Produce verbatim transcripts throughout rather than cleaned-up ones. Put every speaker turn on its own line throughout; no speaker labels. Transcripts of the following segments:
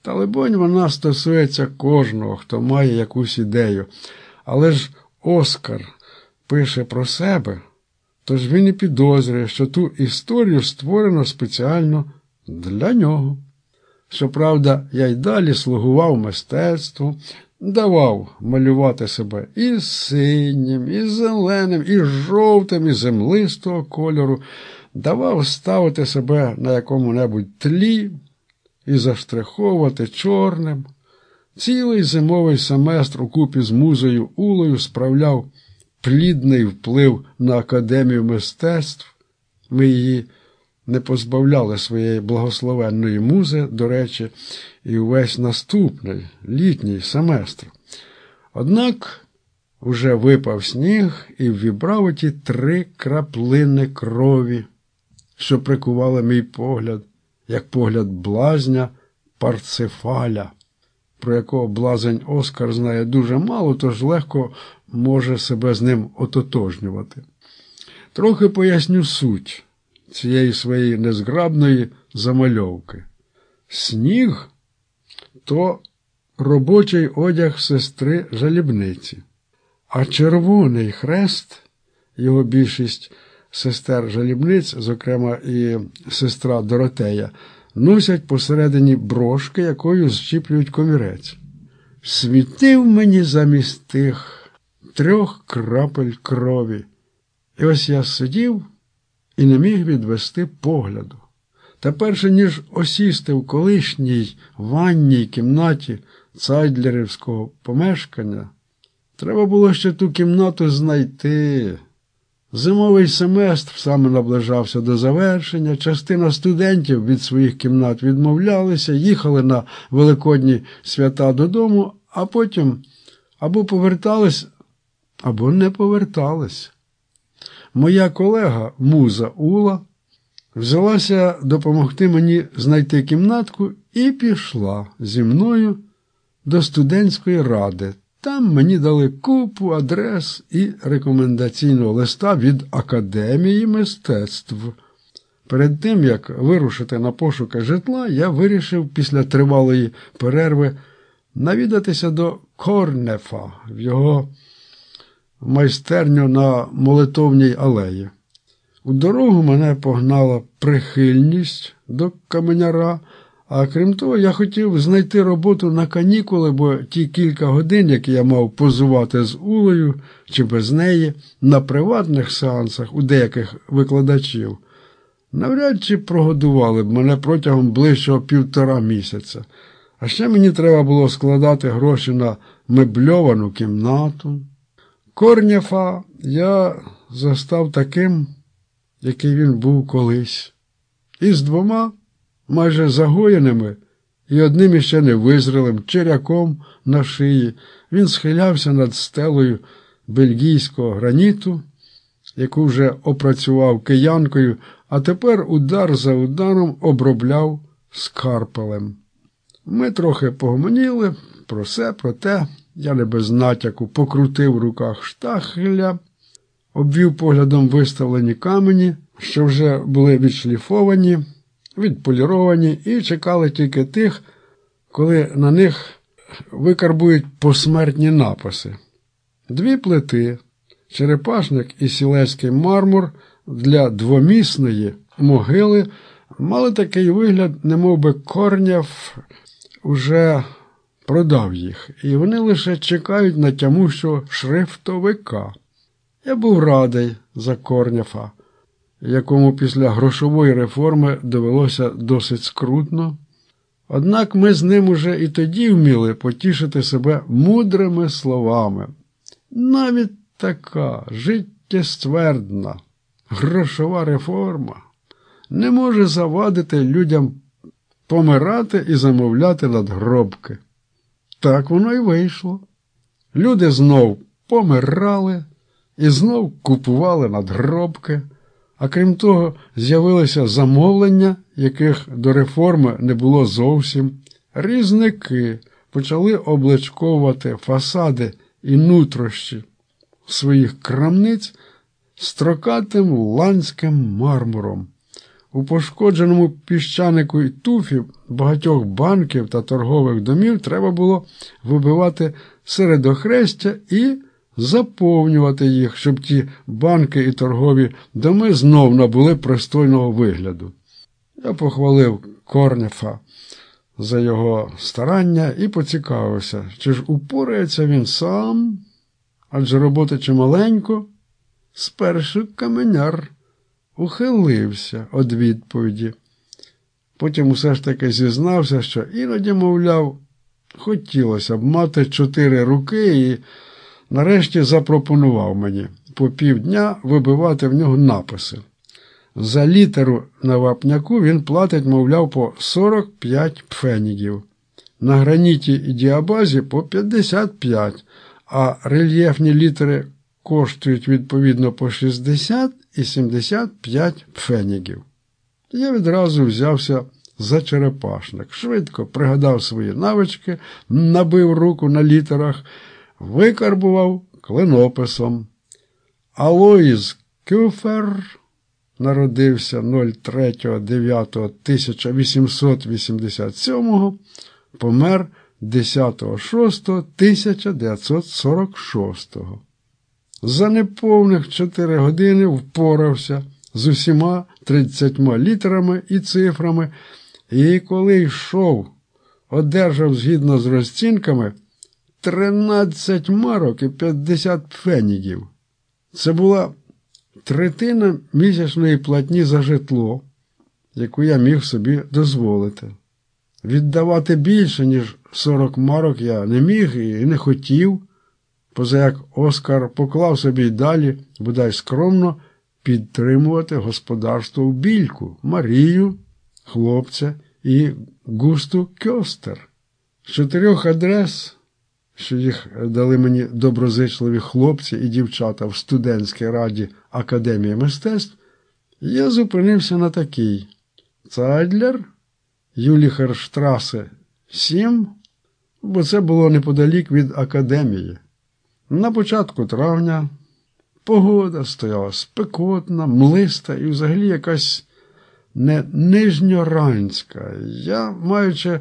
Та, либонь, вона стосується кожного, хто має якусь ідею. Але ж Оскар пише про себе, тож він і підозрює, що ту історію створено спеціально для нього. Щоправда, я й далі слугував мистецтву, давав малювати себе і синім, і зеленим, і жовтим, і землистого кольору, давав ставити себе на якому-небудь тлі і заштриховувати чорним. Цілий зимовий семестр укупі з музою Улою справляв плідний вплив на Академію мистецтв. Ми її не позбавляли своєї благословенної музи, до речі, і увесь наступний, літній семестр. Однак уже випав сніг і ввібрав оті три краплини крові, що прикували мій погляд, як погляд блазня Парцефаля, про якого блазень Оскар знає дуже мало, тож легко може себе з ним ототожнювати. Трохи поясню суть цієї своєї незграбної замальовки. Сніг – то робочий одяг сестри Жалібниці, а червоний хрест, його більшість сестер Жалібниць, зокрема і сестра Доротея, носять посередині брошки, якою зчіплюють комірець. Світив мені замість тих трьох крапель крові. І ось я сидів і не міг відвести погляду. Та перше, ніж осісти в колишній ванній кімнаті цайдлерівського помешкання, треба було ще ту кімнату знайти. Зимовий семестр саме наближався до завершення, частина студентів від своїх кімнат відмовлялися, їхали на великодні свята додому, а потім або повертались, або не повертались. Моя колега, муза Ула, взялася допомогти мені знайти кімнатку і пішла зі мною до студентської ради. Там мені дали купу адрес і рекомендаційного листа від Академії мистецтв. Перед тим, як вирушити на пошуки житла, я вирішив після тривалої перерви навідатися до Корнефа в його майстерню на Молитовній алеї. У дорогу мене погнала прихильність до каменяра, а крім того, я хотів знайти роботу на канікули, бо ті кілька годин, які я мав позувати з Улею чи без неї, на приватних сеансах у деяких викладачів, навряд чи прогодували б мене протягом ближчого півтора місяця. А ще мені треба було складати гроші на мебльовану кімнату. Корнєфа я застав таким, який він був колись, із двома майже загоєними і одним іще невизрілим черяком на шиї. Він схилявся над стелею бельгійського граніту, яку вже опрацював киянкою, а тепер удар за ударом обробляв скарпелем. Ми трохи погомоніли про все, про те. Я не без натяку покрутив в руках штахеля, обвів поглядом виставлені камені, що вже були відшліфовані, відполіровані і чекали тільки тих, коли на них викарбують посмертні написи. Дві плити, черепашник і сілезький мармур для двомісної могили мали такий вигляд, немов би Корнєв уже продав їх, і вони лише чекають на тямущого шрифтовика. Я був радий за Корнєфа, якому після грошової реформи довелося досить скрутно. Однак ми з ним уже і тоді вміли потішити себе мудрими словами. Навіть така життєствердна грошова реформа не може завадити людям помирати і замовляти надгробки. Так воно й вийшло. Люди знов помирали і знов купували надгробки, а крім того, з'явилися замовлення, яких до реформи не було зовсім. Різники почали обличковувати фасади і нутрощі своїх крамниць строкатим ланським мармуром. У пошкодженому піщанику й туфі багатьох банків та торгових домів треба було вибивати середохрестя і заповнювати їх, щоб ті банки і торгові доми знов набули пристойного вигляду. Я похвалив Корнефа за його старання і поцікавився, чи ж упорається він сам, адже роботи чималенько. Спершу каменяр ухилився від відповіді. Потім усе ж таки зізнався, що іноді, мовляв, хотілося б мати чотири руки і нарешті запропонував мені по півдня вибивати в нього написи. За літеру на вапняку він платить, мовляв, по сорок п'ять пфенігів, на граніті і діабазі по п'ятдесят п'ять, а рельєфні літери коштують відповідно по шістдесят і сімдесят п'ять пфенігів. Я відразу взявся за черепашник, швидко пригадав свої навички, набив руку на літерах, викарбував клинописом. Алоїз Кюфер народився третього дев'ятого тисяча вісімсот вісімдесят сьомого, помер десятого шостого тисяча дев'ятсот сорок шостого. За неповних чотири години впорався з усіма тридцятьма літерами і цифрами, і коли йшов, одержав згідно з розцінками тринадцять марок і п'ятдесят пфенігів. Це була третина місячної платні за житло, яку я міг собі дозволити. Віддавати більше, ніж сорок марок я не міг і не хотів, поза як Оскар поклав собі й далі, бодай скромно, підтримувати господарство в Більку, Марію, хлопця і Густу Кьостер. З чотирьох адрес, що їх дали мені доброзичливі хлопці і дівчата в студентській раді Академії мистецтв, я зупинився на такій: Цайдлер, Юліхерштрасе, сім, бо це було неподалік від академії. На початку травня погода стояла спекотна, млиста і взагалі якась не нижньоранська. Я, маючи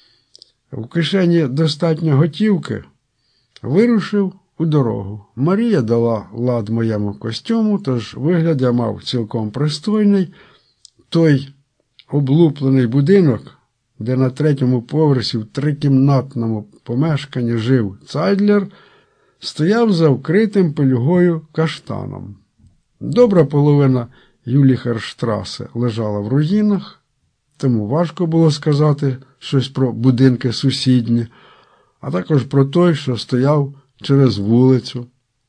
в кишені достатньо готівки, вирушив у дорогу. Марія дала лад моєму костюму, тож вигляд я мав цілком пристойний. Той облуплений будинок, де на третьому поверсі в трикімнатному помешканні жив Цайдлер, стояв за вкритим пелюгою каштаном. Добра половина Юліхерштрасе лежала в руїнах, тому важко було сказати щось про будинки сусідні, а також про той, що стояв через вулицю.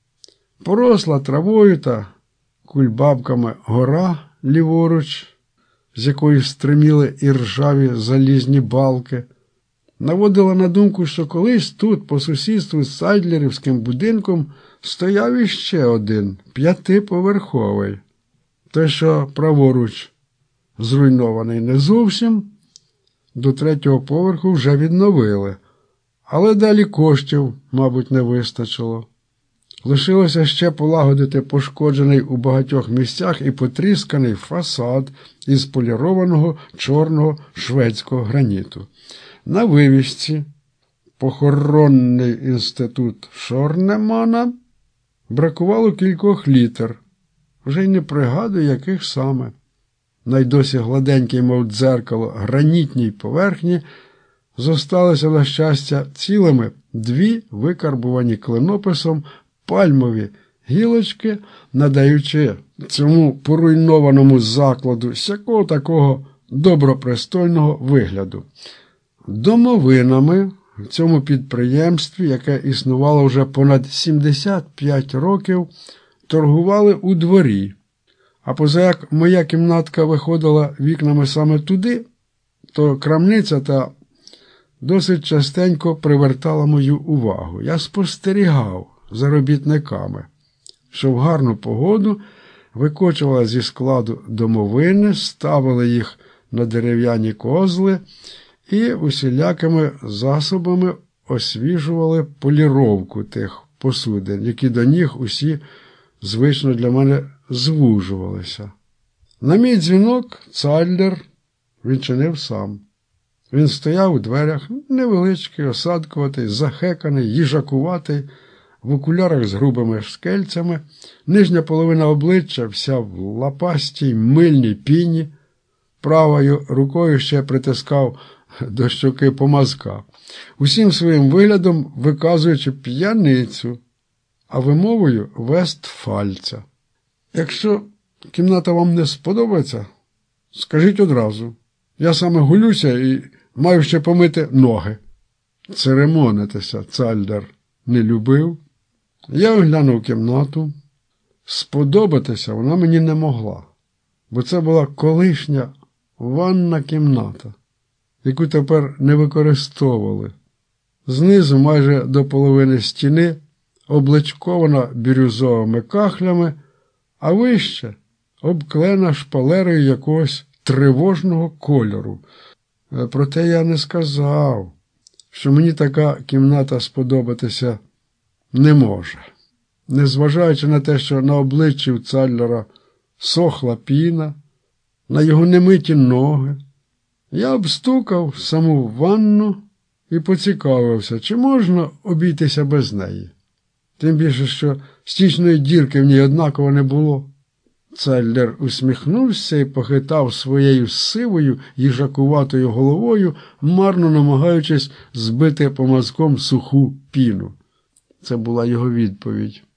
Поросла травою та кульбабками гора ліворуч, з якої стриміли і ржаві залізні балки, наводила на думку, що колись тут, по сусідству з Цайдлерівським будинком, стояв іще один, п'ятиповерховий. Той, що праворуч зруйнований не зовсім, до третього поверху вже відновили, але далі коштів, мабуть, не вистачило. Лишилося ще полагодити пошкоджений у багатьох місцях і потрісканий фасад із полірованого чорного шведського граніту. На вивісці «Похоронний інститут Шорнемана» бракувало кількох літер, вже й не пригадую, яких саме. На й досі гладенькій, мов дзеркало, гранітній поверхні зосталися, на щастя, цілими дві викарбувані клинописом пальмові гілочки, надаючи цьому поруйнованому закладу сякого такого добропристойного вигляду. Домовинами в цьому підприємстві, яке існувало вже понад сімдесят п'ять років, торгували у дворі. А поза як моя кімнатка виходила вікнами саме туди, то крамниця та досить частенько привертала мою увагу. Я спостерігав за робітниками, що в гарну погоду викочували зі складу домовини, ставили їх на дерев'яні козли і усілякими засобами освіжували поліровку тих посудин, які до ніг усі звично для мене звужувалися. На мій дзвінок Цальдер відчинив сам. Він стояв у дверях, невеличкий, осадкуватий, захеканий, їжакуватий, в окулярах з грубими шкельцями, нижня половина обличчя вся в лапастій, мильній піні, правою рукою ще притискав до щоки помазка, усім своїм виглядом виказуючи п'яницю, а вимовою вестфальця. Якщо кімната вам не сподобається, скажіть одразу. Я саме гулюся і маю ще помити ноги. Церемонитися Цальдер не любив. Я оглянув кімнату. Сподобатися вона мені не могла, бо це була колишня ванна кімната, яку тепер не використовували. Знизу майже до половини стіни обличкована бірюзовими кахлями, а вище обклеєна шпалерою якогось тривожного кольору. Проте я не сказав, що мені така кімната сподобатися не може. Незважаючи на те, що на обличчі у Цальдера сохла піна, на його немиті ноги, я обстукав саму ванну і поцікавився, чи можна обійтися без неї. Тим більше, що стічної дірки в ній однаково не було. Цальдер усміхнувся і похитав своєю сивою їжакуватою головою, марно намагаючись збити помазком суху піну. Це була його відповідь.